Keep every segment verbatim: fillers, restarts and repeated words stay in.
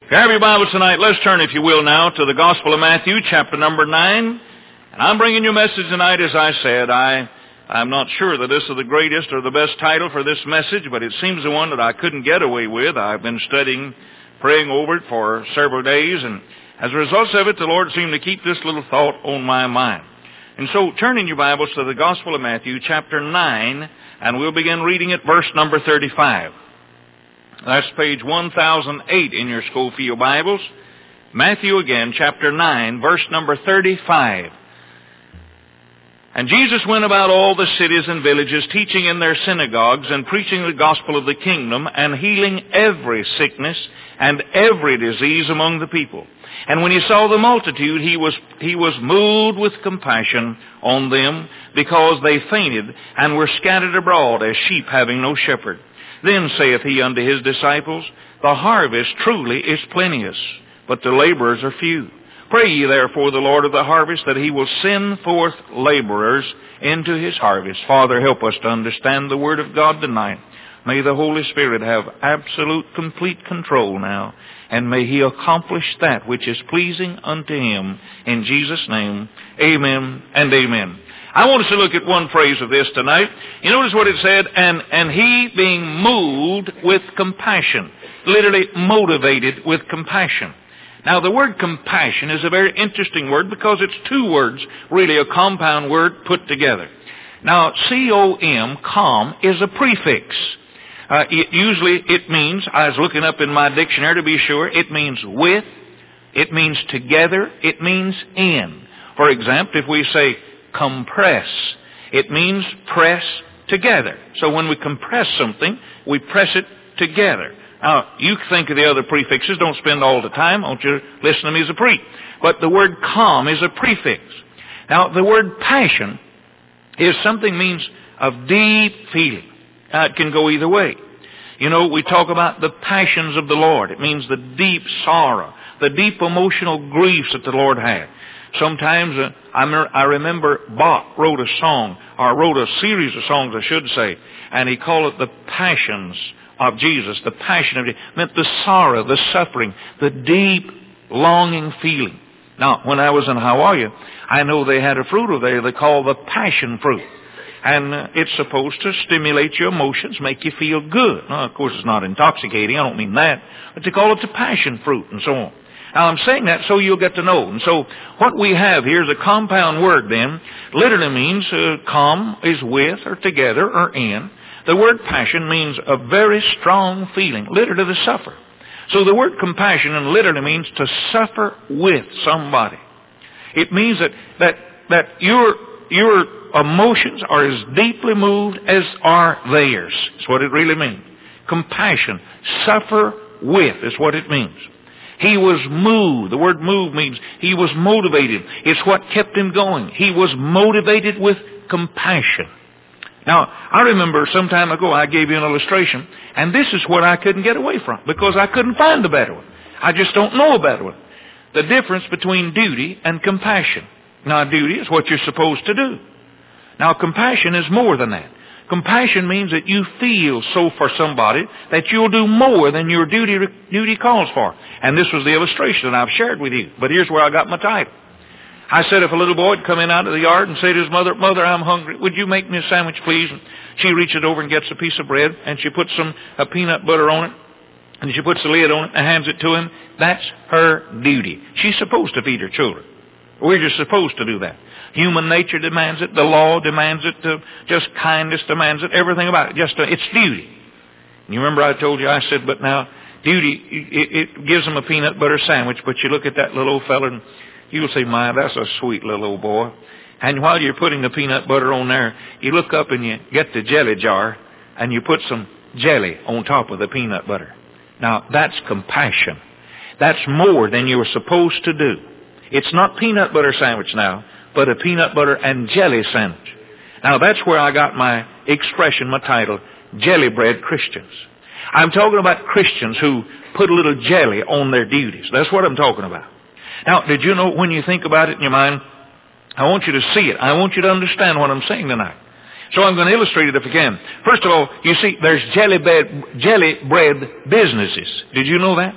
If you have your Bibles tonight, let's turn, if you will, now to the Gospel of Matthew, chapter number nine. And I'm bringing you a message tonight, as I said. I, I'm not sure that this is the greatest or the best title for this message, but it seems the one that I couldn't get away with. I've been studying, praying over it for several days, and as a result of it, the Lord seemed to keep this little thought on my mind. And so, turn in your Bibles to the Gospel of Matthew, chapter nine, and we'll begin reading at verse number thirty-five. That's page one thousand eight in your Schofield Bibles. Matthew again, chapter nine, verse number thirty-five. And Jesus went about all the cities and villages, teaching in their synagogues and preaching the gospel of the kingdom and healing every sickness and every disease among the people. And when he saw the multitude, he was, he was moved with compassion on them because they fainted and were scattered abroad as sheep having no shepherd. Then saith he unto his disciples, The harvest truly is plenteous, but the laborers are few. Pray ye therefore the Lord of the harvest that he will send forth laborers into his harvest. Father, help us to understand the Word of God tonight. May the Holy Spirit have absolute, complete control now, and may he accomplish that which is pleasing unto him. In Jesus' name, amen and amen. I want us to look at one phrase of this tonight. You notice what it said, and, and he being moved with compassion, literally motivated with compassion. Now, the word compassion is a very interesting word because it's two words, really a compound word put together. Now, C O M, com, is a prefix. Uh, it, usually it means, I was looking up in my dictionary to be sure, it means with, it means together, it means in. For example, if we say compress, it means press together. So when we compress something, we press it together. Now, you think of the other prefixes. Don't spend all the time. I want you to listen to me as a pre. But the word com is a prefix. Now, the word passion is something means of deep feeling. Now, it can go either way. You know, we talk about the passions of the Lord. It means the deep sorrow, the deep emotional griefs that the Lord had. Sometimes, uh, I, me- I remember Bach wrote a song, or wrote a series of songs, I should say, and he called it the Passions of Jesus. The passion of Jesus meant the sorrow, the suffering, the deep longing feeling. Now, when I was in Hawaii, I know they had a fruit over there they call the passion fruit. And uh, it's supposed to stimulate your emotions, make you feel good. Now, of course, it's not intoxicating. I don't mean that. But they call it the passion fruit and so on. Now, I'm saying that so you'll get to know. And so what we have here is a compound word then. Literally means uh, com is with or together or in. The word passion means a very strong feeling, literally to suffer. So the word compassion and literally means to suffer with somebody. It means that that that your your emotions are as deeply moved as are theirs. That's what it really means. Compassion, suffer with is what it means. He was moved. The word move means he was motivated. It's what kept him going. He was motivated with compassion. Now, I remember some time ago I gave you an illustration, and this is what I couldn't get away from because I couldn't find a better one. I just don't know a better one. The difference between duty and compassion. Now, duty is what you're supposed to do. Now, compassion is more than that. Compassion means that you feel so for somebody that you'll do more than your duty duty calls for. And this was the illustration that I've shared with you. But here's where I got my title. I said if a little boy would come in out of the yard and say to his mother, Mother, I'm hungry. Would you make me a sandwich, please? And she reaches over and gets a piece of bread, and she puts some uh, peanut butter on it, and she puts the lid on it and hands it to him. That's her duty. She's supposed to feed her children. We're just supposed to do that. Human nature demands it. The law demands it. Uh, just kindness demands it. Everything about it. Just uh, it's duty. And you remember I told you, I said, but now, duty, it, it gives them a peanut butter sandwich, but you look at that little old fella and you'll say, my, that's a sweet little old boy. And while you're putting the peanut butter on there, you look up and you get the jelly jar and you put some jelly on top of the peanut butter. Now, that's compassion. That's more than you were supposed to do. It's not peanut butter sandwich now, but a peanut butter and jelly sandwich. Now, that's where I got my expression, my title, Jelly Bread Christians. I'm talking about Christians who put a little jelly on their duties. That's what I'm talking about. Now, did you know when you think about it in your mind, I want you to see it. I want you to understand what I'm saying tonight. So I'm going to illustrate it if I can. First of all, you see, there's jelly bread, jelly bread businesses. Did you know that?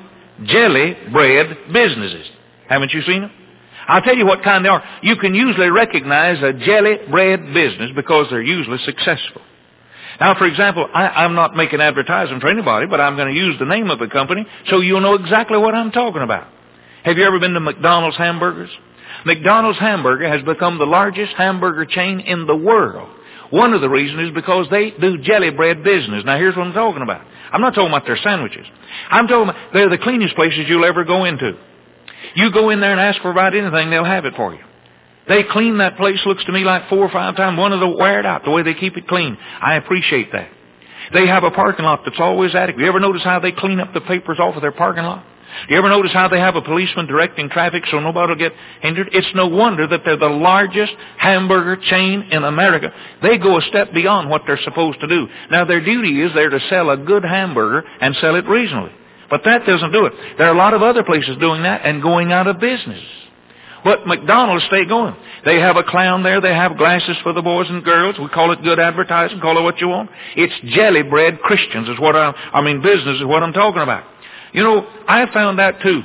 jelly bread businesses. Haven't you seen them? I'll tell you what kind they are. You can usually recognize a jelly bread business because they're usually successful. Now, for example, I, I'm not making advertising for anybody, but I'm going to use the name of the company so you'll know exactly what I'm talking about. Have you ever been to McDonald's hamburgers? McDonald's hamburger has become the largest hamburger chain in the world. One of the reasons is because they do jelly bread business. Now, here's what I'm talking about. I'm not talking about their sandwiches. I'm talking about they're the cleanest places you'll ever go into. You go in there and ask for about anything, they'll have it for you. They clean that place, looks to me like four or five times. One of them wear it out, the way they keep it clean. I appreciate that. They have a parking lot that's always adequate. You ever notice how they clean up the papers off of their parking lot? Do you ever notice how they have a policeman directing traffic so nobody will get injured? It's no wonder that they're the largest hamburger chain in America. They go a step beyond what they're supposed to do. Now, their duty is there to sell a good hamburger and sell it reasonably. But that doesn't do it. There are a lot of other places doing that and going out of business. But McDonald's stay going. They have a clown there. They have glasses for the boys and girls. We call it good advertising. Call it what you want. It's jelly bread Christians is what I, I mean business is what I'm talking about. You know, I found that too.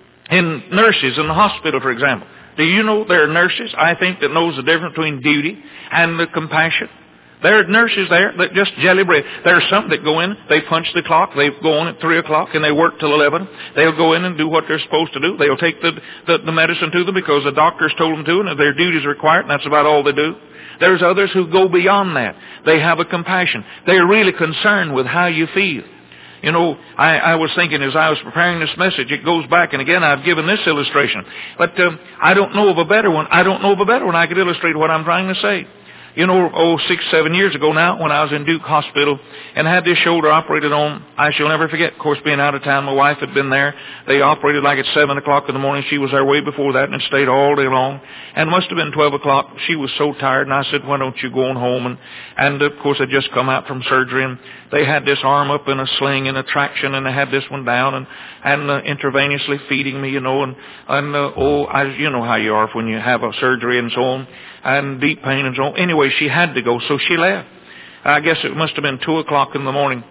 In nurses in the hospital, for example. Do you know there are nurses, I think, that knows the difference between duty and the compassion? There are nurses there that just jelly bread. There are some that go in, they punch the clock, they go on at three o'clock and they work till eleven. They'll go in and do what they're supposed to do. They'll take the, the, the medicine to them because the doctors told them to and their duties required, and that's about all they do. There's others who go beyond that. They have a compassion. They're really concerned with how you feel. You know, I, I was thinking as I was preparing this message, it goes back, and again, I've given this illustration. But um, I don't know of a better one. I don't know of a better one I could illustrate what I'm trying to say. You know, oh, six, seven years ago now, when I was in Duke Hospital and had this shoulder operated on, I shall never forget. Of course, being out of town, my wife had been there. They operated like at seven o'clock in the morning. She was there way before that, and it stayed all day long. And it must have been twelve o'clock. She was so tired, and I said, why don't you go on home? And, and of course, I'd just come out from surgery, and they had this arm up in a sling and a traction, and they had this one down, and, and uh, intravenously feeding me, you know, and, and uh, oh, I, you know how you are when you have a surgery and so on, and deep pain and so on. Anyway, she had to go, so she left. I guess it must have been two o'clock in the morning.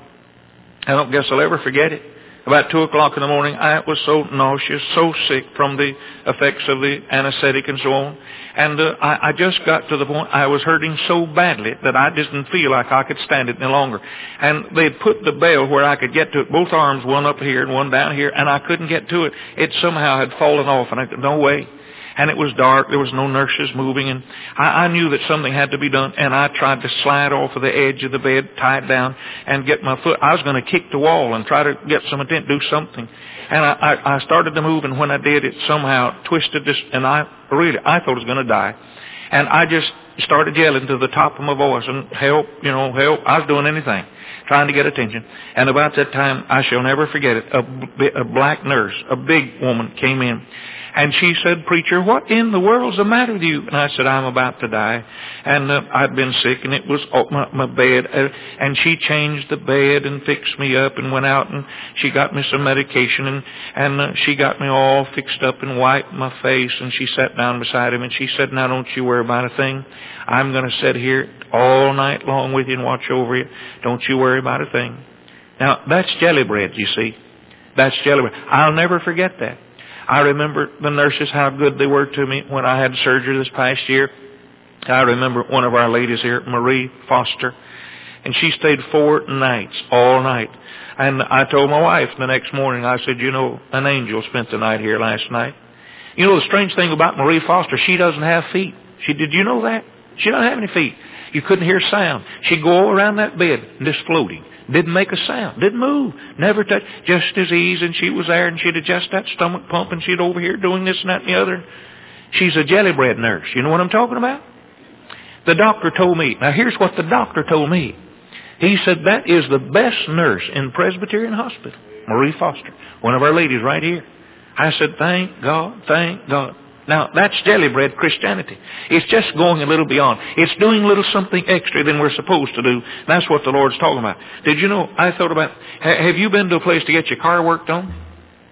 I don't guess I'll ever forget it. About two o'clock in the morning, I was so nauseous, so sick from the effects of the anesthetic and so on. And uh, I, I just got to the point I was hurting so badly that I didn't feel like I could stand it any longer. And they put the bell where I could get to it, both arms, one up here and one down here, and I couldn't get to it. It somehow had fallen off, and I said, no way. And it was dark. There was no nurses moving. And I, I knew that something had to be done. And I tried to slide off of the edge of the bed, tie it down, and get my foot. I was going to kick the wall and try to get some attention, do something. And I, I, I started to move. And when I did, it somehow twisted this. And I really, I thought I was going to die. And I just started yelling to the top of my voice and help, you know, help. I was doing anything, trying to get attention. And about that time, I shall never forget it, a, a black nurse, a big woman, came in. And she said, preacher, what in the world's the matter with you? And I said, I'm about to die. And uh, I'd been sick, and it was on my, my bed. Uh, and she changed the bed and fixed me up and went out, and she got me some medication, and, and uh, she got me all fixed up and wiped my face. And she sat down beside him, and she said, now don't you worry about a thing. I'm going to sit here all night long with you and watch over you. Don't you worry about a thing. Now, that's jelly bread, you see. That's jelly bread. I'll never forget that. I remember the nurses, how good they were to me when I had surgery this past year. I remember one of our ladies here, Marie Foster, and she stayed four nights, all night. And I told my wife the next morning, I said, you know, an angel spent the night here last night. You know, the strange thing about Marie Foster, she doesn't have feet. She, did you know that? She doesn't have any feet. You couldn't hear sound. She'd go all around that bed, just floating. Didn't make a sound. Didn't move. Never touched. Just as easy. And she was there, and she'd adjust that stomach pump, and she'd over here doing this and that and the other. She's a jelly bread nurse. You know what I'm talking about? The doctor told me. Now, here's what the doctor told me. He said, that is the best nurse in Presbyterian Hospital. Marie Foster. One of our ladies right here. I said, thank God, thank God. Now, that's jelly bread Christianity. It's just going a little beyond. It's doing a little something extra than we're supposed to do. That's what the Lord's talking about. Did you know, I thought about, have you been to a place to get your car worked on?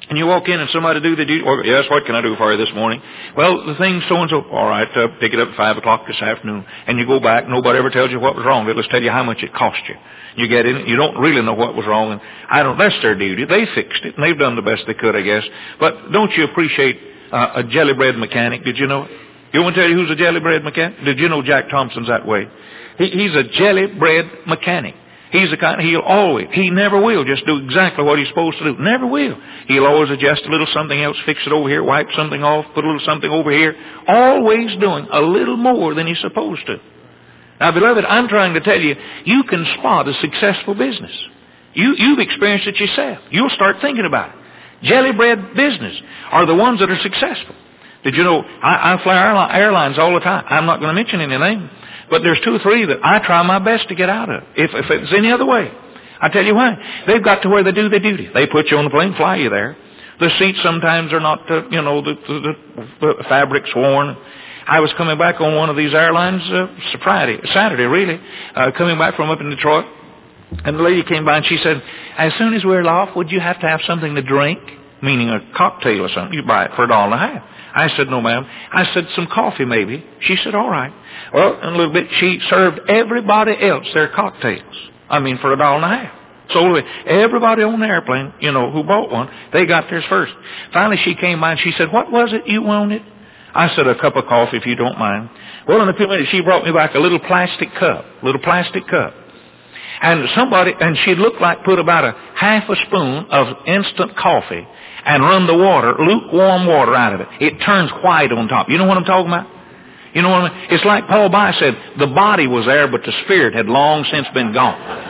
And you walk in and somebody do the duty. Well, yes, what can I do for you this morning? Well, the thing's so-and-so. All right, uh, pick it up at five o'clock this afternoon. And you go back, nobody ever tells you what was wrong. They'll just tell you how much it cost you. You get in, you don't really know what was wrong. And I don't, that's their duty. They fixed it, and they've done the best they could, I guess. But don't you appreciate uh, a jelly bread mechanic? Did you know it? You want to tell you who's a jelly bread mechanic? Did you know Jack Thompson's that way? He, he's a jelly bread mechanic. He's the kind, he'll always, he never will just do exactly what he's supposed to do. Never will. He'll always adjust a little something else, fix it over here, wipe something off, put a little something over here. Always doing a little more than he's supposed to. Now, beloved, I'm trying to tell you, you can spot a successful business. You, you've experienced it yourself. You'll start thinking about it. Jelly bread business are the ones that are successful. Did you know, I, I fly airlines all the time. I'm not going to mention any names. But there's two or three that I try my best to get out of. If, if it's any other way. I tell you why. They've got to where they do their duty. They put you on the plane, fly you there. The seats sometimes are not, uh, you know, the, the, the, the fabric's worn. I was coming back on one of these airlines uh, Friday, Saturday, really, uh, coming back from up in Detroit. And the lady came by and she said, as soon as we're off, would you have to have something to drink? Meaning a cocktail or something. You buy it for a dollar and a half. I said, no, ma'am. I said, some coffee maybe. She said, all right. Well, in a little bit, she served everybody else their cocktails. I mean, for a dollar and a half. So everybody on the airplane, you know, who bought one, they got theirs first. Finally, she came by and she said, what was it you wanted? I said, a cup of coffee, if you don't mind. Well, in a few minutes, she brought me back a little plastic cup, little plastic cup. And somebody, and she looked like put about a half a spoon of instant coffee and run the water, lukewarm water out of it. It turns white on top. You know what I'm talking about? You know what I mean? It's like Paul By said, the body was there, but the spirit had long since been gone.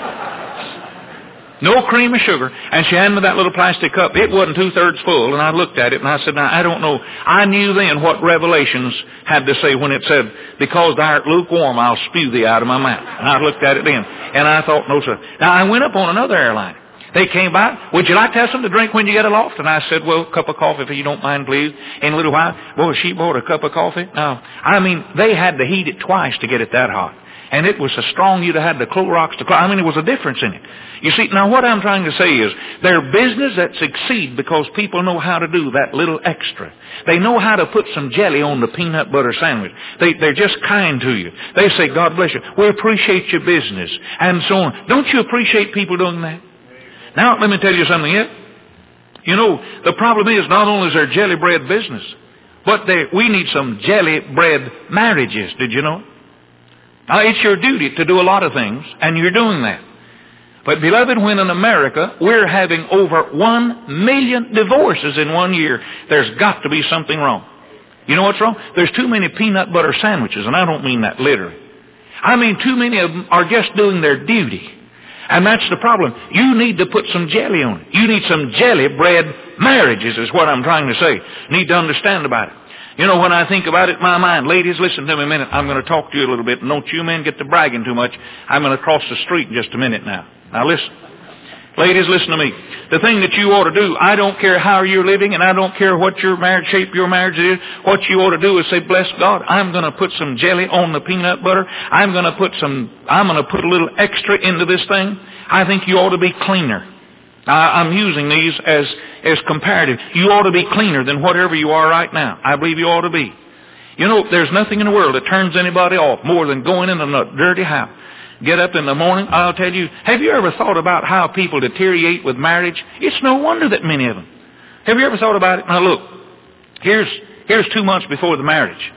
No cream or sugar. And she handed me that little plastic cup. It wasn't two-thirds full. And I looked at it and I said, now, I don't know. I knew then what Revelations had to say when it said, because thou art lukewarm, I'll spew thee out of my mouth. And I looked at it then. And I thought, no, sir. Now, I went up on another airline. They came by, would you like to have something to drink when you get aloft? And I said, well, a cup of coffee if you don't mind, please. In a little while, boy, she bought a cup of coffee. Now, I mean, they had to heat it twice to get it that hot. And it was so strong you'd have had the Clorox to, I mean, there was a difference in it. You see, now what I'm trying to say is, there are business that succeed because people know how to do that little extra. They know how to put some jelly on the peanut butter sandwich. They, they're just kind to you. They say, God bless you. We appreciate your business. And so on. Don't you appreciate people doing that? Now, let me tell you something yet. You know, the problem is not only is there jelly bread business, but they, we need some jelly bread marriages. Did you know? Now, it's your duty to do a lot of things, and you're doing that. But, beloved, when in America we're having over one million divorces in one year, there's got to be something wrong. You know what's wrong? There's too many peanut butter sandwiches, and I don't mean that literally. I mean too many of them are just doing their duty. And that's the problem. You need to put some jelly on it. You need some jelly bread marriages is what I'm trying to say. Need to understand about it. You know, when I think about it in my mind, ladies, listen to me a minute. I'm going to talk to you a little bit. And don't you men get to bragging too much. I'm going to cross the street in just a minute now. Now listen. Ladies, listen to me. The thing that you ought to do, I don't care how you're living and I don't care what your marriage shape your marriage is. What you ought to do is say, bless God, I'm going to put some jelly on the peanut butter. I'm going to put some, I'm going to put a little extra into this thing. I think you ought to be cleaner. Now, I'm using these as, as comparative. You ought to be cleaner than whatever you are right now. I believe you ought to be. You know, there's nothing in the world that turns anybody off more than going in a dirty house. Get up in the morning, I'll tell you, have you ever thought about how people deteriorate with marriage? It's no wonder that many of them. Have you ever thought about it? Now look, here's, here's two months before the marriage.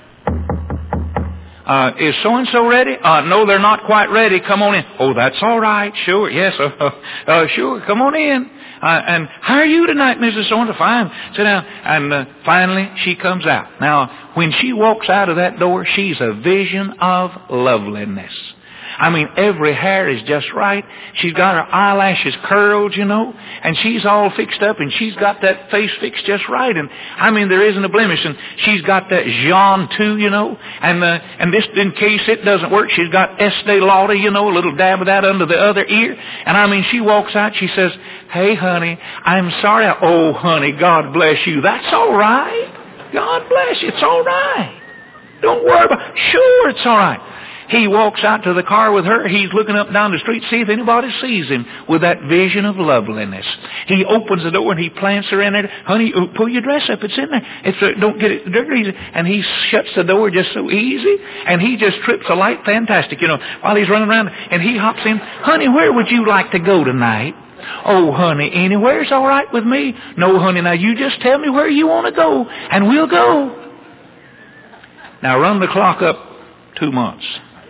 Uh, is so-and-so ready? Uh, no, they're not quite ready. Come on in. Oh, that's all right. Sure. Yes. Uh, uh, sure. Come on in. Uh, and how are you tonight, Missus So-and-so? Fine. Sit down. And uh, finally, she comes out. Now, when she walks out of that door, she's a vision of loveliness. I mean, every hair is just right. She's got her eyelashes curled, you know, and she's all fixed up, and she's got that face fixed just right. And I mean, there isn't a blemish. And she's got that Jean too, you know, and uh, and this, in case it doesn't work, she's got Estee Lauder, you know, a little dab of that under the other ear. And I mean, she walks out, she says, "Hey, honey, I'm sorry." "Oh, honey, God bless you." "That's all right. God bless you. It's all right. Don't worry about it." "Sure, it's all right." He walks out to the car with her. He's looking up and down the street, see if anybody sees him with that vision of loveliness. He opens the door and he plants her in there. Honey, pull your dress up. It's in there. It's uh, don't get it dirty. And he shuts the door just so easy. And he just trips a light fantastic, you know, while he's running around. And he hops in. Honey, where would you like to go tonight? Oh, honey, anywhere's all right with me. No, honey, now you just tell me where you want to go, and we'll go. Now run the clock up two months.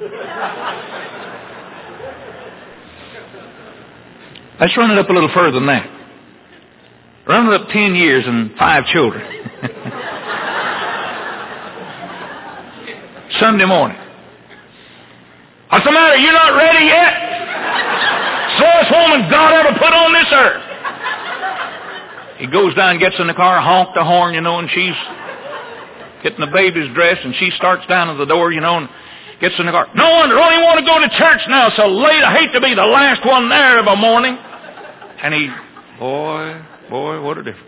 Let's run it up a little further than that. Run it up ten years and five children. Sunday morning. What's the matter? You're not ready yet? Slowest woman God ever put on this earth. He goes down, gets in the car, honk the horn, you know, and she's getting the baby's dressed, and she starts down at the door, you know, and gets in the car. No wonder, I only want to go to church now so late. I hate to be the last one there of a morning. And he, boy, boy, what a difference.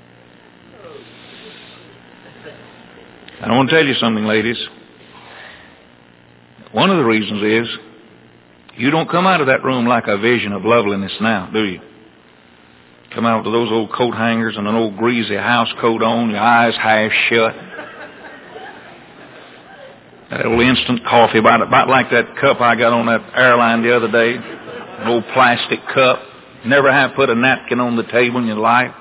And I want to tell you something, ladies. One of the reasons is you don't come out of that room like a vision of loveliness now, do you? Come out with those old coat hangers and an old greasy house coat on, your eyes half shut. That old instant coffee, about, about like that cup I got on that airline the other day. An old plastic cup. Never have put a napkin on the table in your life.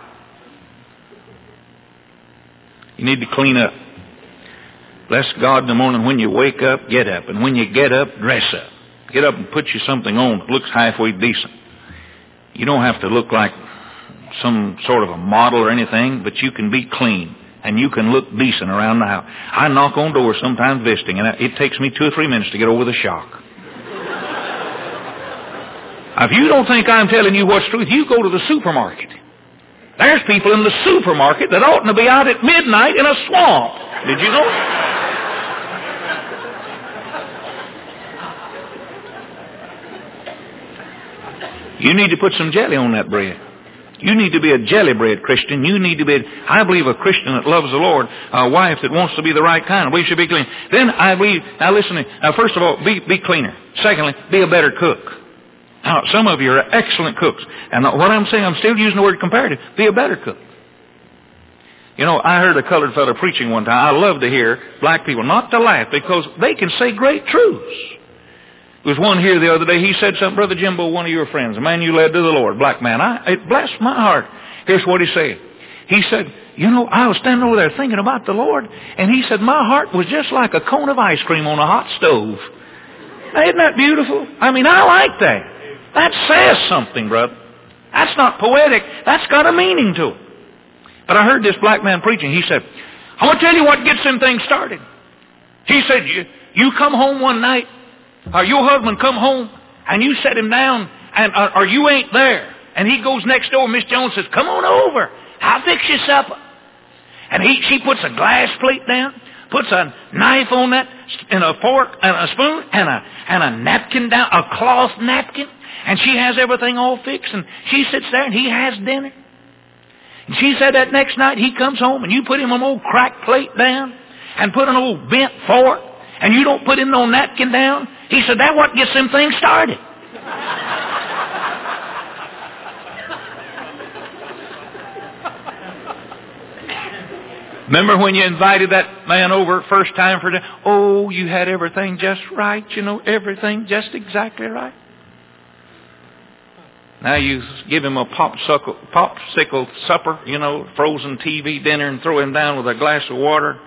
You need to clean up. Bless God in the morning when you wake up, get up. And when you get up, dress up. Get up and put you something on that looks halfway decent. You don't have to look like some sort of a model or anything, but you can be clean. And you can look decent around the house. I knock on doors sometimes visiting, and it takes me two or three minutes to get over the shock. If you don't think I'm telling you what's truth, you go to the supermarket. There's people in the supermarket that oughtn't to be out at midnight in a swamp. Did you know? You need to put some jelly on that bread. You need to be a jelly bread Christian. You need to be, I believe, a Christian that loves the Lord, a wife that wants to be the right kind. We should be clean. Then I believe, now listen to me. Now first of all, be, be cleaner. Secondly, be a better cook. Now some of you are excellent cooks. And what I'm saying, I'm still using the word comparative. Be a better cook. You know, I heard a colored fellow preaching one time. I love to hear black people, not to laugh, because they can say great truths. There was one here the other day. He said something, Brother Jimbo, one of your friends, a man you led to the Lord, black man. I, it blessed my heart. Here's what he said. He said, you know, I was standing over there thinking about the Lord, and he said, my heart was just like a cone of ice cream on a hot stove. Now, isn't that beautiful? I mean, I like that. That says something, brother. That's not poetic. That's got a meaning to it. But I heard this black man preaching. He said, I want to tell you what gets them things started. He said, you, you come home one night, or your husband come home, and you set him down, and or, or you ain't there. And he goes next door, Miss Jones says, come on over. I'll fix you supper. And he, she puts a glass plate down, puts a knife on that, and a fork, and a spoon, and a, and a napkin down, a cloth napkin. And she has everything all fixed, and she sits there, and he has dinner. And she said that next night he comes home, and you put him an old cracked plate down, and put an old bent fork, and you don't put him no napkin down. He said, that's what gets them things started. Remember when you invited that man over first time for dinner? Oh, you had everything just right, you know, everything just exactly right. Now you give him a popsicle, popsicle supper, you know, frozen T V dinner, and throw him down with a glass of water.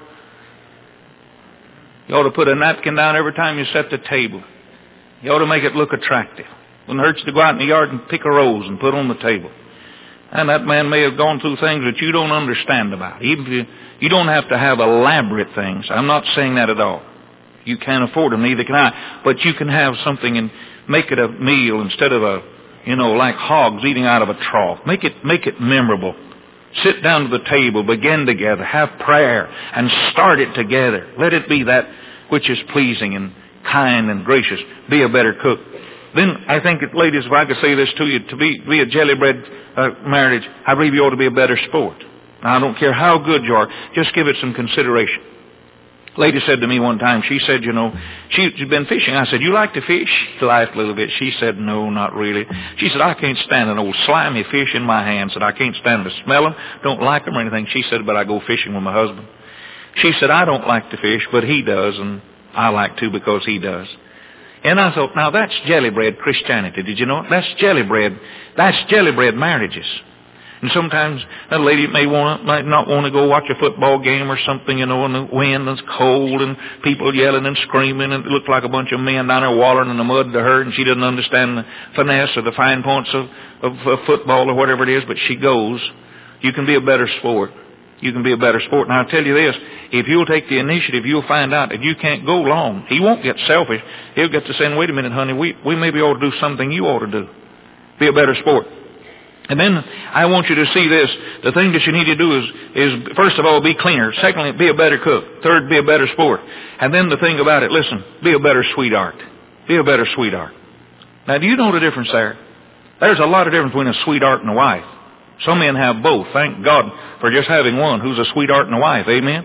You ought to put a napkin down every time you set the table. You ought to make it look attractive. Wouldn't hurt you to go out in the yard and pick a rose and put on the table. And that man may have gone through things that you don't understand about. Even if you, you don't have to have elaborate things. I'm not saying that at all. You can't afford them, neither can I. But you can have something and make it a meal instead of a, you know, like hogs eating out of a trough. Make it, make it memorable. Sit down to the table, begin together, have prayer, and start it together. Let it be that which is pleasing and kind and gracious. Be a better cook. Then I think, ladies, if I could say this to you, to be, be a jelly bread uh, marriage, I believe you ought to be a better sport. Now, I don't care how good you are, just give it some consideration. lady said to me one time, she said, you know, she'd been fishing. I said, you like to fish? She laughed a little bit. She said, no, not really. She said, I can't stand an old slimy fish in my hand. Said, I can't stand to smell them, don't like them or anything. She said, but I go fishing with my husband. She said, I don't like to fish, but he does, and I like to because he does. And I thought, now that's jelly bread Christianity. Did you know it? That's jelly bread. That's jelly bread marriages. And sometimes a lady may want, might not want to go watch a football game or something, you know, and the wind is cold and people yelling and screaming, and it looked like a bunch of men down there wallowing in the mud to her, and she doesn't understand the finesse or the fine points of, of, of football or whatever it is, but she goes. You can be a better sport. You can be a better sport. And I'll tell you this, if you'll take the initiative, you'll find out that you can't go long. He won't get selfish. He'll get to saying, wait a minute, honey, we, we maybe ought to do something you ought to do. Be a better sport. And then I want you to see this. The thing that you need to do is, is first of all, be cleaner. Secondly, be a better cook. Third, be a better sport. And then the thing about it, listen, be a better sweetheart. Be a better sweetheart. Now, do you know the difference there? There's a lot of difference between a sweetheart and a wife. Some men have both. Thank God for just having one who's a sweetheart and a wife. Amen?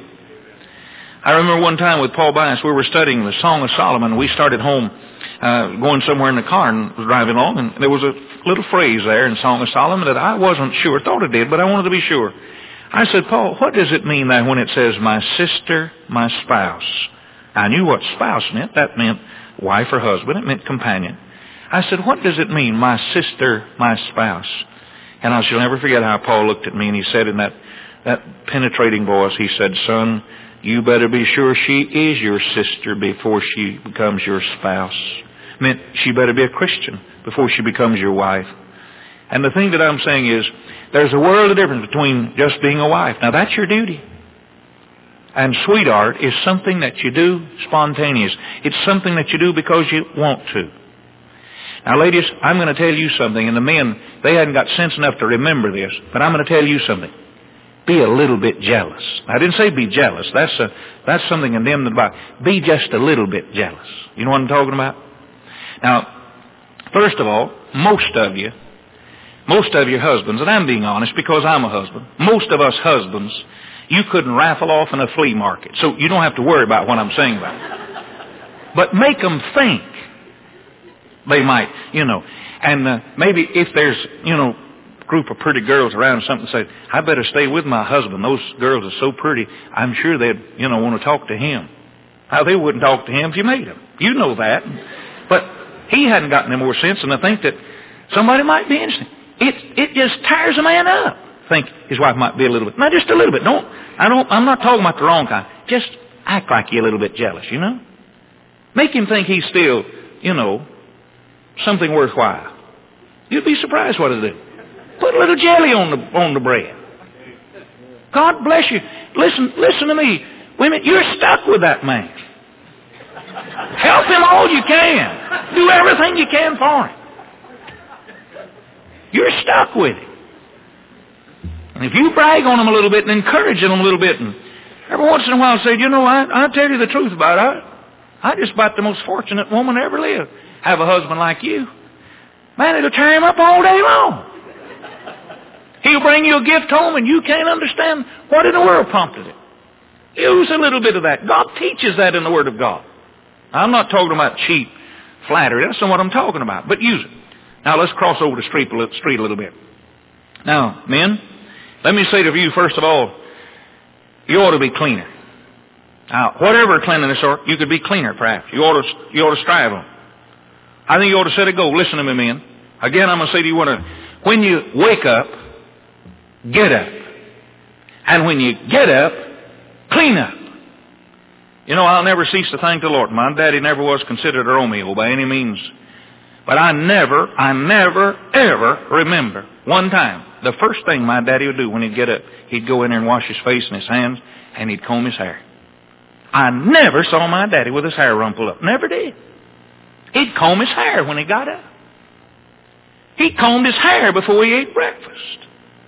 I remember one time with Paul Bias, we were studying the Song of Solomon. We started home uh, going somewhere in the car and was driving along, and there was a little phrase there in Song of Solomon that I wasn't sure. Thought it did, but I wanted to be sure. I said, Paul, what does it mean that when it says, my sister, my spouse? I knew what spouse meant. That meant wife or husband. It meant companion. I said, what does it mean, my sister, my spouse? And I shall never forget how Paul looked at me, and he said in that, that penetrating voice, he said, son, you better be sure she is your sister before she becomes your spouse. It meant she better be a Christian before she becomes your wife. And the thing that I'm saying is, there's a world of difference between just being a wife. Now that's your duty. And sweetheart is something that you do spontaneous. It's something that you do because you want to. Now ladies, I'm going to tell you something, and the men, they hadn't got sense enough to remember this, but I'm going to tell you something. Be a little bit jealous. I didn't say be jealous. That's a, that's something condemned in the Bible. Be just a little bit jealous. You know what I'm talking about? Now, first of all, most of you, most of your husbands, and I'm being honest because I'm a husband, most of us husbands, you couldn't raffle off in a flea market. So you don't have to worry about what I'm saying about it. But make them think. They might, you know. And uh, maybe if there's, you know, group of pretty girls around something, say, I better stay with my husband. Those girls are so pretty. I'm sure they'd, you know, want to talk to him. Now, they wouldn't talk to him if you made them. You know that. But he hadn't gotten any more sense than to think that somebody might be interested. It, it just tires a man up. Think his wife might be a little bit. Not just a little bit. Don't, I don't, I'm not talking about the wrong kind. Just act like you're a little bit jealous, you know. Make him think he's still, you know, something worthwhile. You'd be surprised what it'll do. Put a little jelly on the on the bread. God bless you. Listen, listen to me. Women, you're stuck with that man. Help him all you can. Do everything you can for him. You're stuck with him. And if you brag on him a little bit and encourage him a little bit, and every once in a while say, you know, I, I'll tell you the truth about it. I, I just about the most fortunate woman ever lived. Have a husband like you. Man, it'll tear him up all day long. He'll bring you a gift home and you can't understand what in the world prompted it. Use a little bit of that. God teaches that in the Word of God. I'm not talking about cheap flattery. That's not what I'm talking about. But use it. Now let's cross over the street a little, street a little bit. Now, men, let me say to you, first of all, you ought to be cleaner. Now, whatever cleanliness are, you could be cleaner perhaps. You ought to, you ought to strive on. I think you ought to set a goal. Listen to me, men. Again, I'm going to say to you, when, when you wake up, get up. And when you get up, clean up. You know, I'll never cease to thank the Lord. My daddy never was considered a Romeo by any means. But I never, I never, ever remember one time, the first thing my daddy would do when he'd get up, he'd go in there and wash his face and his hands, and he'd comb his hair. I never saw my daddy with his hair rumpled up. Never did. He'd comb his hair when he got up. He combed his hair before he ate breakfast.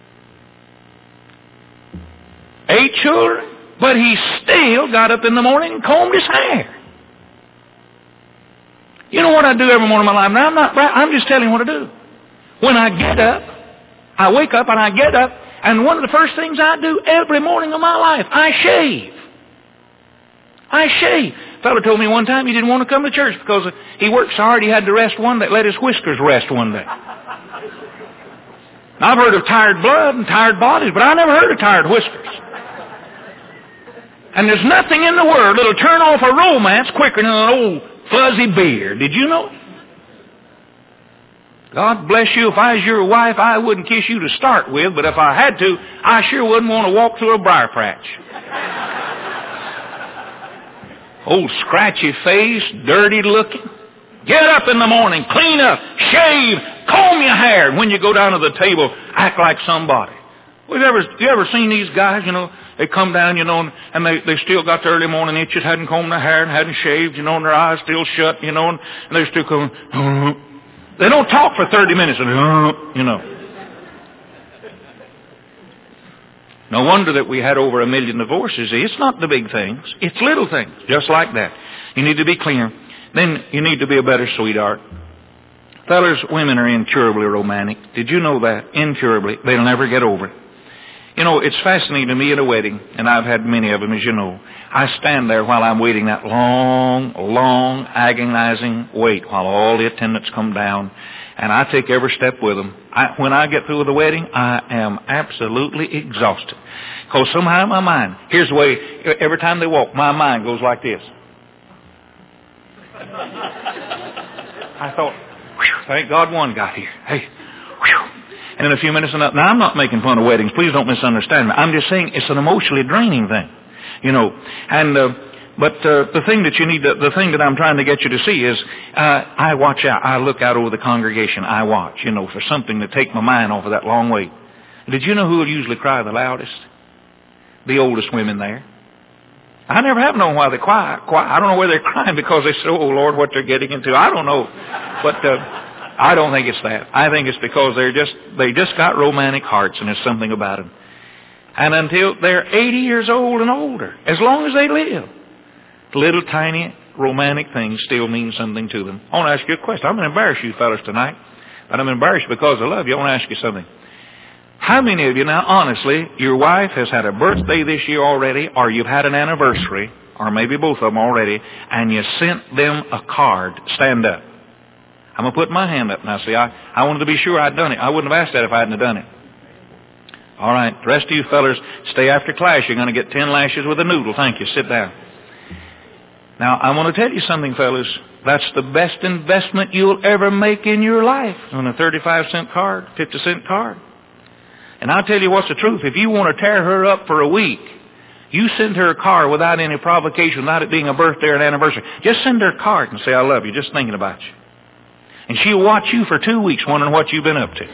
Eight children, but he still got up in the morning and combed his hair. You know what I do every morning of my life? Now, I'm not, I'm just telling you what I do. When I get up, I wake up and I get up, and one of the first things I do every morning of my life, I shave. I shave. A fellow told me one time he didn't want to come to church because he worked so hard he had to rest one day, let his whiskers rest one day. Now, I've heard of tired blood and tired bodies, but I never heard of tired whiskers. And there's nothing in the world that'll turn off a romance quicker than an old fuzzy beard. Did you know? God bless you. If I was your wife, I wouldn't kiss you to start with, but if I had to, I sure wouldn't want to walk through a briar patch. Old scratchy face, dirty looking. Get up in the morning, clean up, shave, comb your hair. When you go down to the table, act like somebody. Well, you ever, you ever seen these guys, you know, they come down, you know, and they, they still got the early morning itches, hadn't combed their hair and hadn't shaved, you know, and their eyes still shut, you know, and, and they're still going, uh, they don't talk for thirty minutes, and, uh, you know. No wonder that we had over a million divorces. It's not the big things. It's little things, just like that. You need to be clear. Then you need to be a better sweetheart. Fellas, women are incurably romantic. Did you know that? Incurably. They'll never get over it. You know, it's fascinating to me at a wedding, and I've had many of them, as you know. I stand there while I'm waiting that long, long, agonizing wait while all the attendants come down, and I take every step with them. I, when I get through with the wedding, I am absolutely exhausted. Because somehow in my mind, here's the way, every time they walk, my mind goes like this. I thought, thank God one got here. Hey, whew. And in a few minutes, now I'm not making fun of weddings. Please don't misunderstand me. I'm just saying it's an emotionally draining thing, you know. And uh, but uh, the thing that you need, to, the thing that I'm trying to get you to see is, uh, I watch out. I look out over the congregation. I watch, you know, for something to take my mind off of that long wait. Did you know who will usually cry the loudest? The oldest women there. I never have known why they cry. I don't know whether they're crying because they say, "Oh Lord, what they're getting into." I don't know, but. Uh, I don't think it's that. I think it's because they're just, they just got romantic hearts and there's something about them. And until they're eighty years old and older, as long as they live, little tiny romantic things still mean something to them. I want to ask you a question. I'm going to embarrass you fellas tonight, but I'm embarrassed because I love you. I want to ask you something. How many of you now, honestly, your wife has had a birthday this year already, or you've had an anniversary, or maybe both of them already, and you sent them a card? Stand up. I'm going to put my hand up now. See, I, I wanted to be sure I'd done it. I wouldn't have asked that if I hadn't done it. All right. The rest of you fellas, stay after class. You're going to get ten lashes with a noodle. Thank you. Sit down. Now, I want to tell you something, fellas. That's the best investment you'll ever make in your life on a thirty-five cent card, fifty cent card. And I'll tell you what's the truth. If you want to tear her up for a week, you send her a card without any provocation, without it being a birthday or an anniversary. Just send her a card and say, "I love you," just thinking about you. And she'll watch you for two weeks wondering what you've been up to.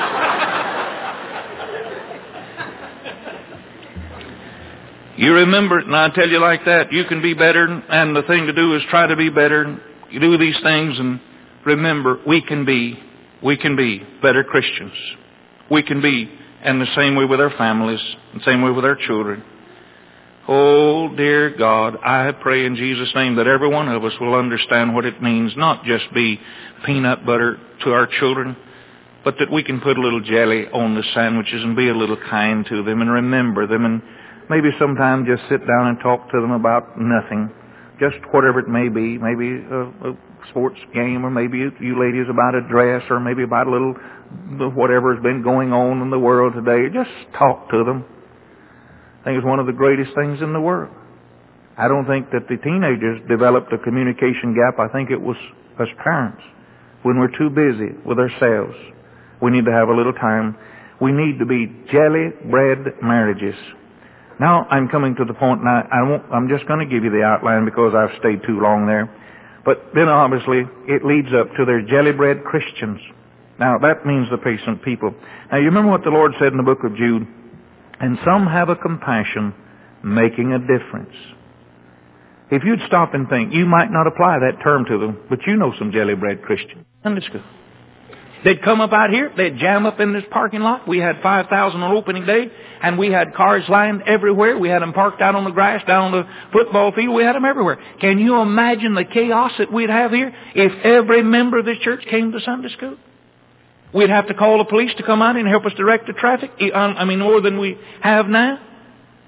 You remember it, and I tell you like that, you can be better, and the thing to do is try to be better. You do these things, and remember, we can be, we can be better Christians. We can be, and the same way with our families, the same way with our children. Oh, dear God, I pray in Jesus' name that every one of us will understand what it means, not just be peanut butter to our children, but that we can put a little jelly on the sandwiches and be a little kind to them and remember them, and maybe sometime just sit down and talk to them about nothing, just whatever it may be, maybe a, a sports game, or maybe you ladies about a dress, or maybe about a little whatever has been going on in the world today. Just talk to them. I think it's one of the greatest things in the world. I don't think that the teenagers developed a communication gap. I think it was us parents. When we're too busy with ourselves, we need to have a little time. We need to be jelly-bread marriages. Now I'm coming to the point, and I, I won't, I'm just going to give you the outline because I've stayed too long there. But then obviously it leads up to their jelly-bread Christians. Now that means the patient people. Now you remember what the Lord said in the book of Jude? And some have a compassion, making a difference. If you'd stop and think, you might not apply that term to them, but you know some jelly-bread Christians. Sunday school. They'd come up out here, they'd jam up in this parking lot. We had five thousand on opening day, and we had cars lined everywhere. We had them parked out on the grass, down on the football field. We had them everywhere. Can you imagine the chaos that we'd have here if every member of this church came to Sunday school? We'd have to call the police to come out and help us direct the traffic. I mean, more than we have now.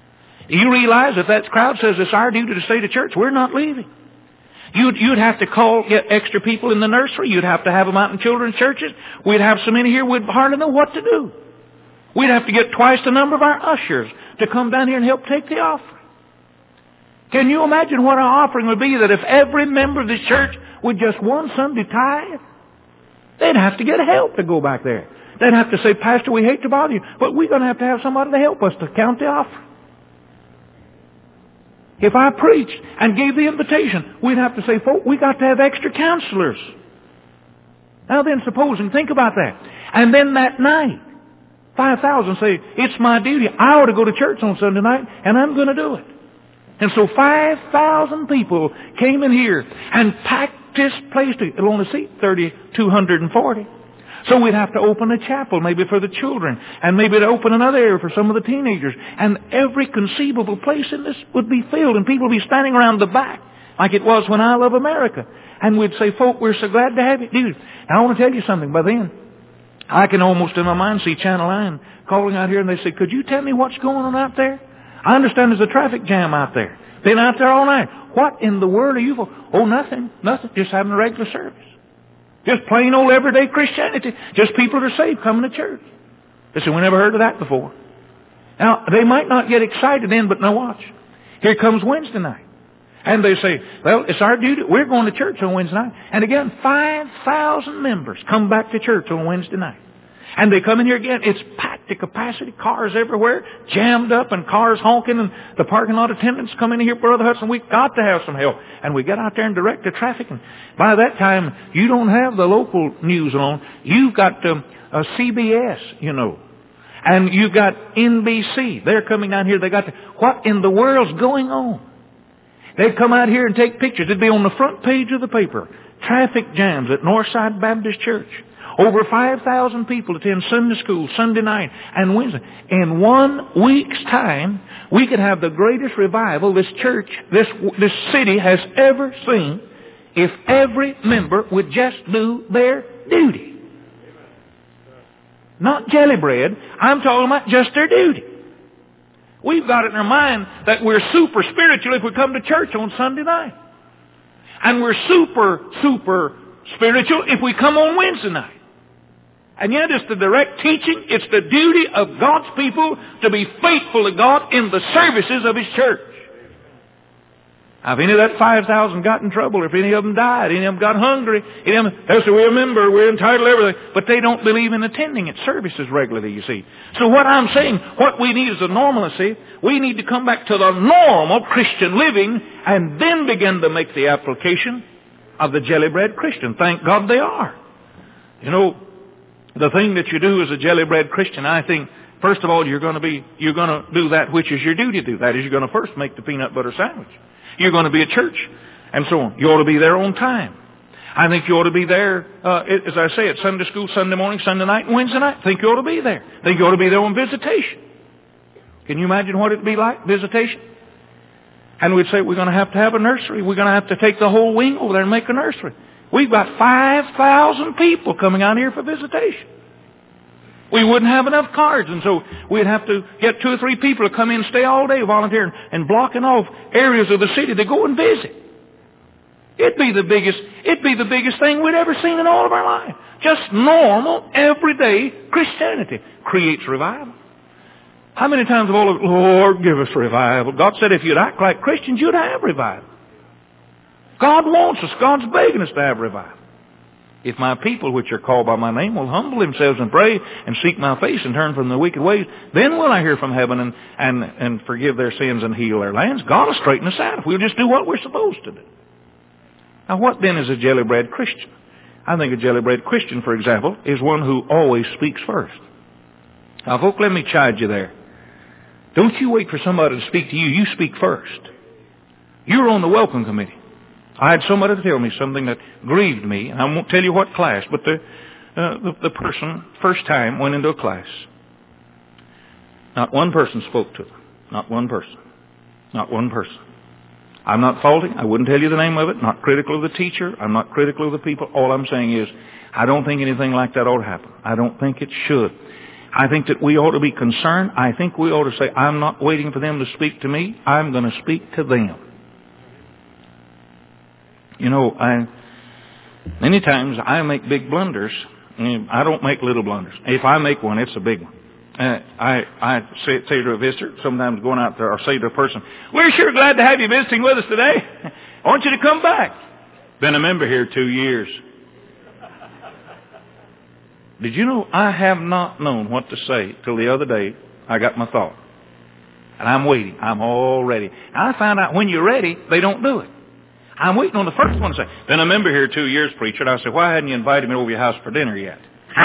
Do you realize if that crowd says it's our duty to stay to church, we're not leaving? You'd, you'd have to call, get extra people in the nursery. You'd have to have them out in children's churches. We'd have so many here we'd hardly know what to do. We'd have to get twice the number of our ushers to come down here and help take the offering. Can you imagine what our offering would be that if every member of this church would just one Sunday tithe? They'd have to get help to go back there. They'd have to say, Pastor, we hate to bother you, but we're going to have to have somebody to help us to count the offering. If I preached and gave the invitation, we'd have to say, folks, we got to have extra counselors. Now then, supposing, think about that. And then that night, five thousand say, it's my duty. I ought to go to church on Sunday night, and I'm going to do it. And so five thousand people came in here and packed this place. To, it'll only seat three thousand two hundred forty. So we'd have to open a chapel maybe for the children, and maybe to open another area for some of the teenagers. And every conceivable place in this would be filled, and people would be standing around the back like it was when I Love America. And we'd say, folk, we're so glad to have you. Dude, I want to tell you something. By then, I can almost in my mind see Channel nine calling out here, and they say, could you tell me what's going on out there? I understand there's a traffic jam out there. Been out there all night. What in the world are you for? Oh, nothing. Nothing. Just having a regular service. Just plain old everyday Christianity. Just people that are saved coming to church. They say, we never heard of that before. Now, they might not get excited then, but now watch. Here comes Wednesday night. And they say, well, it's our duty. We're going to church on Wednesday night. And again, five thousand members come back to church on Wednesday night. And they come in here again. It's packed to capacity. Cars everywhere. Jammed up and cars honking. And the parking lot attendants come in here, Brother Hudson. We've got to have some help. And we get out there and direct the traffic. And by that time, you don't have the local news on. You've got um, a C B S, you know. And you've got N B C. They're coming down here. They got to, what in the world's going on? They'd come out here and take pictures. It'd be on the front page of the paper. Traffic jams at Northside Baptist Church. Over five thousand people attend Sunday school Sunday night and Wednesday. In one week's time, we could have the greatest revival this church, this, this city has ever seen if every member would just do their duty. Not jelly bread. I'm talking about just their duty. We've got it in our mind that we're super spiritual if we come to church on Sunday night. And we're super, super spiritual if we come on Wednesday night. And yet it's the direct teaching, it's the duty of God's people to be faithful to God in the services of His church. Now, if any of that five thousand got in trouble, if any of them died, any of them got hungry, any of them, they say, we're a member, we're entitled to everything. But they don't believe in attending its services regularly, you see. So what I'm saying, what we need is a normalcy. We need to come back to the normal Christian living and then begin to make the application of the jelly bread Christian. Thank God they are. You know, the thing that you do as a jelly bread Christian, I think, first of all, you're going to be, you're going to do that which is your duty to do. That is, you're going to first make the peanut butter sandwich. You're going to be at church, and so on. You ought to be there on time. I think you ought to be there, uh, as I say, at Sunday school, Sunday morning, Sunday night, and Wednesday night. I think you ought to be there. I think you ought to be there on visitation. Can you imagine what it'd be like, visitation? And we'd say, we're going to have to have a nursery. We're going to have to take the whole wing over there and make a nursery. We've got five thousand people coming out here for visitation. We wouldn't have enough cards, and so we'd have to get two or three people to come in and stay all day volunteering and blocking off areas of the city to go and visit. It'd be the biggest, it'd be the biggest thing we'd ever seen in all of our life. Just normal, everyday Christianity creates revival. How many times have all of, Lord, give us revival? God said if you'd act like Christians, you'd have revival. God wants us. God's begging us to have revival. If my people, which are called by my name, will humble themselves and pray and seek my face and turn from their wicked ways, then will I hear from heaven and, and, and forgive their sins and heal their lands. God will straighten us out if we'll just do what we're supposed to do. Now, what then is a jelly bread Christian? I think a jelly bread Christian, for example, is one who always speaks first. Now, folks, let me chide you there. Don't you wait for somebody to speak to you. You speak first. You're on the welcome committee. I had somebody to tell me something that grieved me, and I won't tell you what class, but the, uh, the, the person, first time, went into a class. Not one person spoke to them. Not one person. Not one person. I'm not faulting. I wouldn't tell you the name of it. Not critical of the teacher. I'm not critical of the people. All I'm saying is, I don't think anything like that ought to happen. I don't think it should. I think that we ought to be concerned. I think we ought to say, I'm not waiting for them to speak to me. I'm going to speak to them. You know, I many times I make big blunders. I don't make little blunders. If I make one, it's a big one. Uh, I, I say, say to a visitor, sometimes going out there, or say to a person, we're sure glad to have you visiting with us today. I want you to come back. Been a member here two years. Did you know I have not known what to say till the other day I got my thought. And I'm waiting. I'm all ready. And I found out when you're ready, they don't do it. I'm waiting on the first one to say, been a member here two years, preacher. And I said, why hadn't you invited me over your house for dinner yet?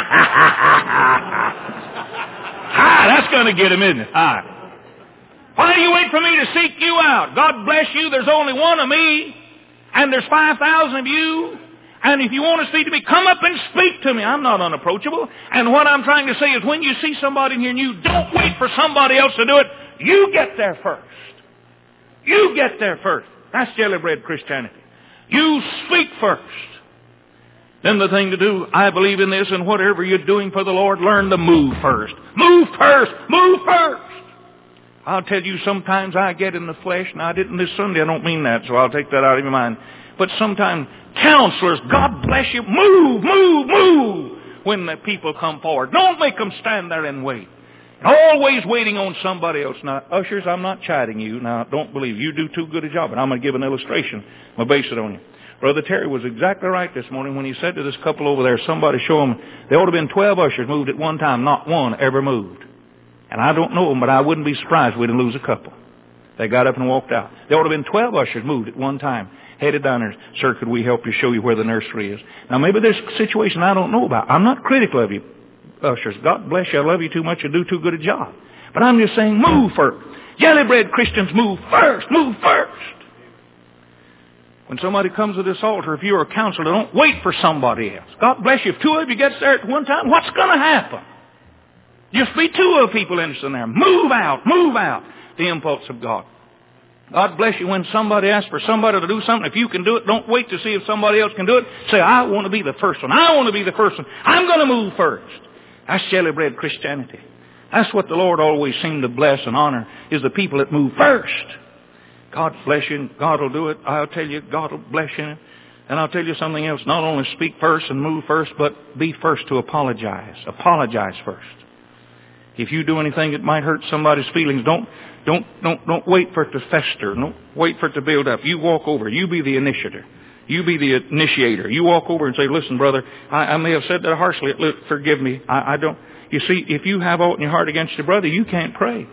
Ah, that's going to get him, isn't it? Ah. Why do you wait for me to seek you out? God bless you. There's only one of me. And there's five thousand of you. And if you want to speak to me, come up and speak to me. I'm not unapproachable. And what I'm trying to say is when you see somebody in here and you don't wait for somebody else to do it, you get there first. You get there first. That's jelly bread Christianity. You speak first. Then the thing to do, I believe in this, and whatever you're doing for the Lord, learn to move first. Move first. Move first. I'll tell you, sometimes I get in the flesh, and I didn't this Sunday. I don't mean that, so I'll take that out of your mind. But sometimes counselors, God bless you, move, move, move when the people come forward. Don't make them stand there and wait. Always waiting on somebody else. Now, ushers, I'm not chiding you. Now, don't believe you do too good a job, and I'm going to give an illustration. I'm going to base it on you. Brother Terry was exactly right this morning when he said to this couple over there, somebody show them, there ought to have been twelve ushers moved at one time. Not one ever moved. And I don't know them, but I wouldn't be surprised if we didn't lose a couple. They got up and walked out. There ought to have been twelve ushers moved at one time. Headed down there, sir, could we help you show you where the nursery is? Now, maybe there's a situation I don't know about. I'm not critical of you, ushers. God bless you. I love you too much. You do too good a job. But I'm just saying, move first. Jelly bread Christians, move first. Move first. When somebody comes to this altar, if you're a counselor, don't wait for somebody else. God bless you. If two of you get there at one time, what's going to happen? Just be two of people interested in there. Move out. Move out. The impulse of God. God bless you. When somebody asks for somebody to do something, if you can do it, don't wait to see if somebody else can do it. Say, I want to be the first one. I want to be the first one. I'm going to move first. That's jelly bread Christianity. That's what the Lord always seemed to bless and honor, is the people that move first. God bless you. God will do it. I'll tell you, God will bless you. And I'll tell you something else. Not only speak first and move first, but be first to apologize. Apologize first. If you do anything that might hurt somebody's feelings, don't Don't, don't, don't wait for it to fester. Don't wait for it to build up. You walk over. You be the initiator. You be the initiator. You walk over and say, listen, brother, I, I may have said that harshly. Look, forgive me. I, I don't. You see, if you have aught in your heart against your brother, you can't pray.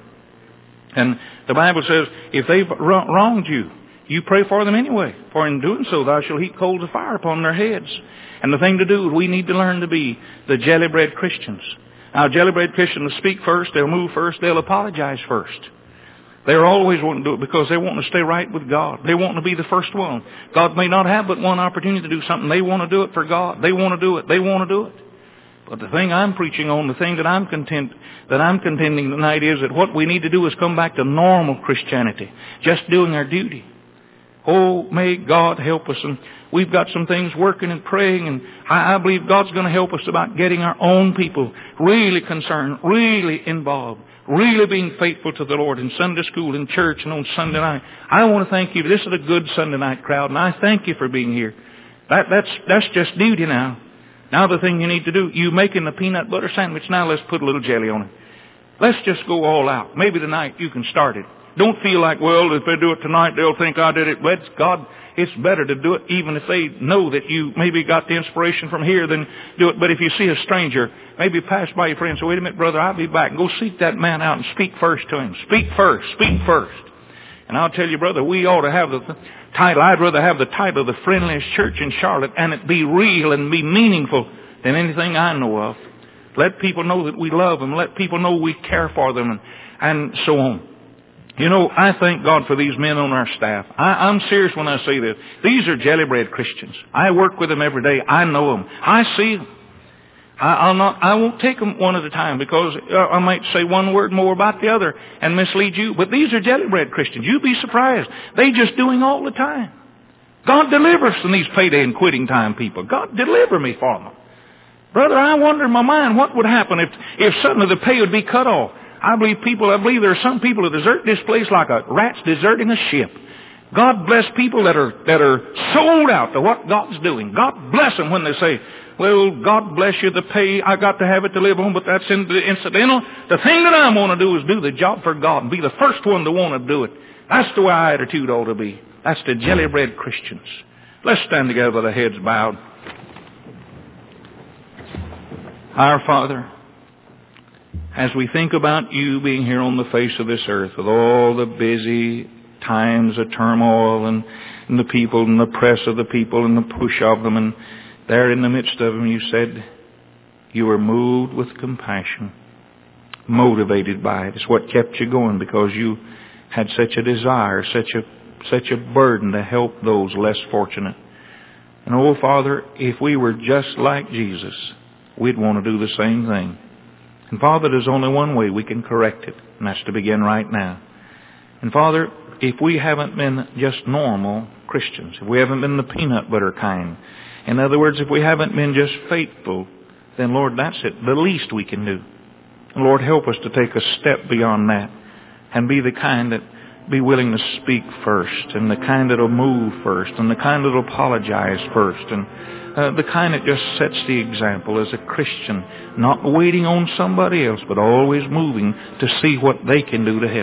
And the Bible says, if they've wronged you, you pray for them anyway. For in doing so, thou shalt heap coals of fire upon their heads. And the thing to do, we need to learn to be the jelly bread Christians. Now, jelly bread Christians speak first. They'll move first. They'll apologize first. They're always wanting to do it because they want to stay right with God. They want to be the first one. God may not have but one opportunity to do something. They want to do it for God. They want to do it. They want to do it. But the thing I'm preaching on, the thing that I'm content, that I'm contending tonight is that what we need to do is come back to normal Christianity. Just doing our duty. Oh, may God help us. And we've got some things working and praying, and I, I believe God's going to help us about getting our own people really concerned, really involved. Really being faithful to the Lord in Sunday school, in church, and on Sunday night. I want to thank you. This is a good Sunday night crowd, and I thank you for being here. That, that's, that's just duty now. Now the thing you need to do, you making the peanut butter sandwich, now let's put a little jelly on it. Let's just go all out. Maybe tonight you can start it. Don't feel like, well, if they do it tonight, they'll think I did it. But God, it's better to do it even if they know that you maybe got the inspiration from here than do it. But if you see a stranger, maybe pass by your friend and say, wait a minute, brother, I'll be back. And go seek that man out and speak first to him. Speak first. Speak first. And I'll tell you, brother, we ought to have the title. I'd rather have the title of the friendliest church in Charlotte and it be real and be meaningful than anything I know of. Let people know that we love them. Let people know we care for them and, and so on. You know, I thank God for these men on our staff. I, I'm serious when I say this. These are jelly bread Christians. I work with them every day. I know them. I see them. I, I'll not, I won't take them one at a time because I might say one word more about the other and mislead you. But these are jelly bread Christians. You'd be surprised. They just doing all the time. God deliver us from these payday and quitting time people. God deliver me from them. Brother, I wonder in my mind what would happen if, if suddenly the pay would be cut off. I believe people, I believe there are some people who desert this place like a rat's deserting a ship. God bless people that are, that are sold out to what God's doing. God bless them when they say, well, God bless you, the pay, I got to have it to live on, but that's incidental. The thing that I want to do is do the job for God and be the first one to want to do it. That's the way our attitude ought to be. That's the jelly-bread Christians. Let's stand together with our heads bowed. Our Father, as we think about you being here on the face of this earth with all the busy times of turmoil and, and the people and the press of the people and the push of them, and there in the midst of them you said you were moved with compassion, motivated by it. It's what kept you going, because you had such a desire, such a such a burden to help those less fortunate. And oh, Father, if we were just like Jesus, we'd want to do the same thing. And Father, there's only one way we can correct it, and that's to begin right now. And Father, if we haven't been just normal Christians, if we haven't been the peanut butter kind, in other words, if we haven't been just faithful, then Lord, that's it, the least we can do. And Lord, help us to take a step beyond that and be the kind that be willing to speak first, and the kind that will move first, and the kind that will apologize first, and uh, the kind that just sets the example as a Christian, not waiting on somebody else, but always moving to see what they can do to help.